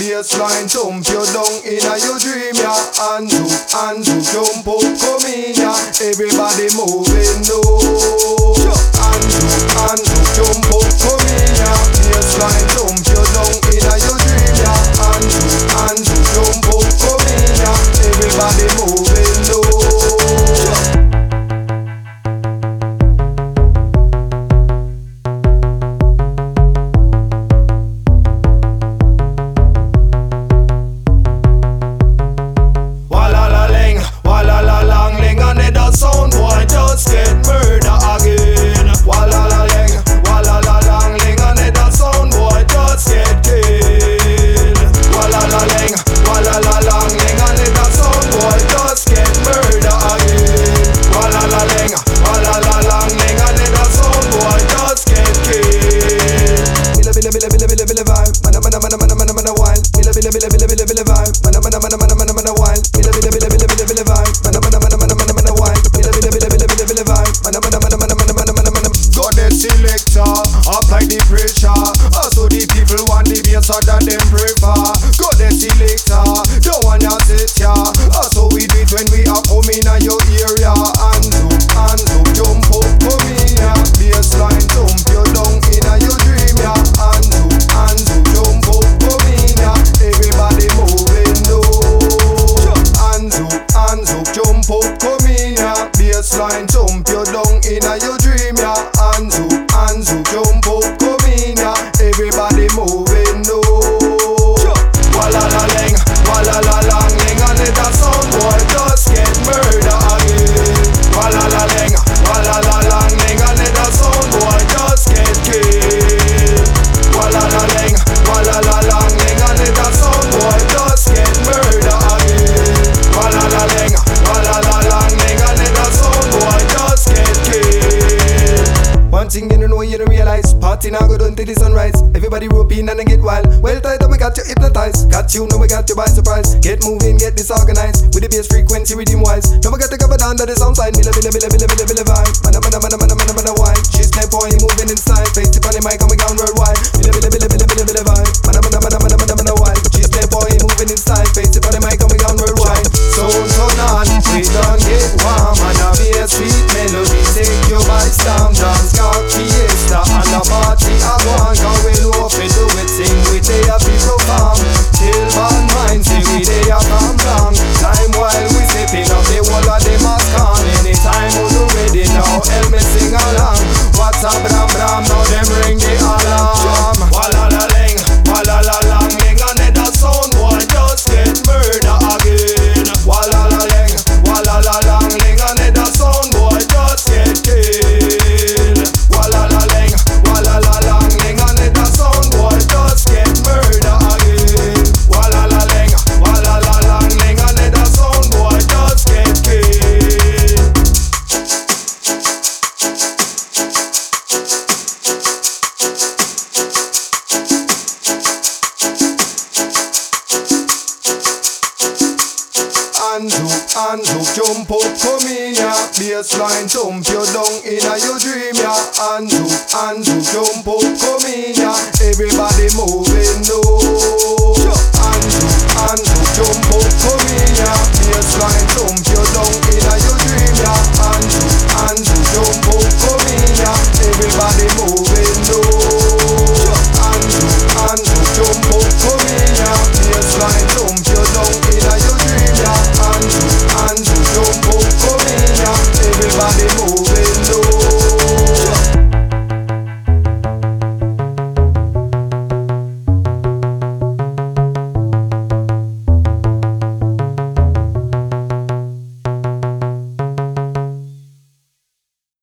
Baseline jump you down in a your dream, yeah. Hands up, jump up, come in, yeah. Everybody moving, no. Hands up, jump up, come in, yeah. Baseline jump you down in a your dream, yeah. Hands up, jump up, come in, yeah. Everybody moving, no. Apply the pressure, also the people want the bass so that them prefer. Go the selector, don't wanna sit ya. Also we do it when we are coming in your area. Hands up, jump up, come in ya. Baseline jump you down in your dream ya. Hands up, jump up, come in ya. Everybody moving no. Hands up, jump up, come in ya. Baseline jump you down in your dream ya. Hands up, jump up, come in ya. Everybody moving no. Walla-la-lang, walla-la-lang-ling. Another sound boy just get murder again. Walla-la-lang, walla-la-lang-ling. Another sound boy just get killed. Walla-la-lang, walla-la-lang-ling. Another sound boy just get murder again. Walla-la-lang, walla-la-lang-ling. Another sound boy just get killed. One thing you don't know, you don't realize. Party now go down till the sunrise. Everybody roping and they get wild. Well tight up, we got you hypnotized. Got you, now we got you by surprise. Get moving, get disorganized. With the bass frequency, redeem wise. Now we got to cover down to the sound side. Milla vibe. Mana wine. She's step boy, moving in style. Face tip on the mic and we gone worldwide. Milla vibe. Mana wine. She's step boy, moving in style. Face tip on the mic and we gone worldwide. So turn on, we done get warm. And a bass sweet melody take you by storm. Dance got fiesta and a party I go on. Cause we know if we do it, sing we day a people farm. Till bad mind, sing we day a calm down. Time while we sipping up the whole of them a calm. Anytime we do ready now, help me sing along. What's up, bram, now them ring the alarm. Walla-la-ling, walla-la-lang-ling. Another sound boy just get murder again. Walla-la-ling, walla-la-lang-ling. Another sound boy just get killed. Walla-la-ling, walla-la-lang-ling. Another sound boy just get murder again. Walla-la-ling, walla-la-lang-ling. Another sound boy just get killed. Hands up, jump up, come in ya. Baseline jump you down in your dream ya. Hands up, jump up, come in ya. Everybody moving no.